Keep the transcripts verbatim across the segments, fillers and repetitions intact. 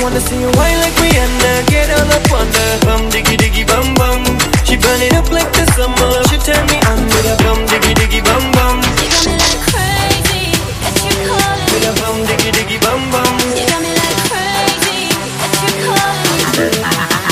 wanna see you whine like Rihanna, get all up on the bum diggy diggy bum bum. She burn it up like the summer. She turn me on with a bum diggy diggy bum bum. You got me like crazy, that you calling. With a bum diggy diggy bum bum. You got me like crazy, that you calling.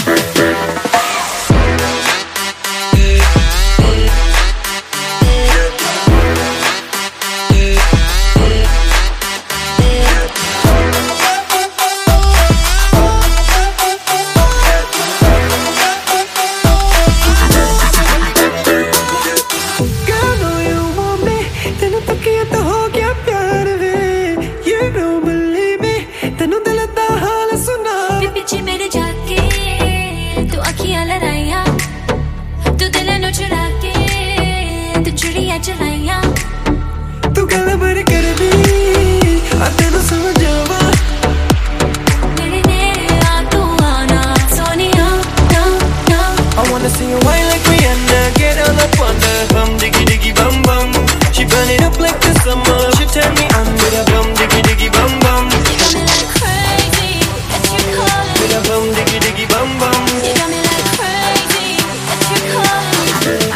तू गल बड़ी कर दी आ तेनू समझावा मेरे नेड़े आ तू आना Sonia no no. I wanna see you whine like Rihanna, get all up on the bum diggy diggy bum bum. She burn it up like the summer. She turn me on with a bum diggy diggy bum bum. You got me like crazy, that you calling. With a bum diggy diggy bum bum. You got me like crazy, that you calling.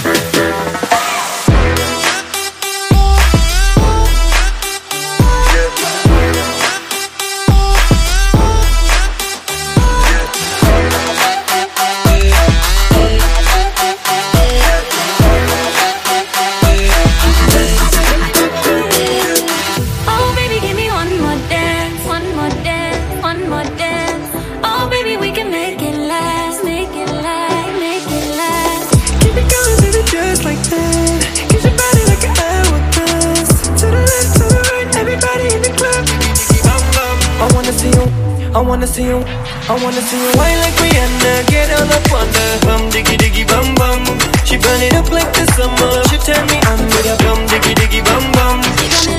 I wanna see you, I wanna see you whine like Rihanna, get all up on the bum diggy diggy bum bum. She burn it up like the summer. She turn me on with a bum diggy diggy bum bum.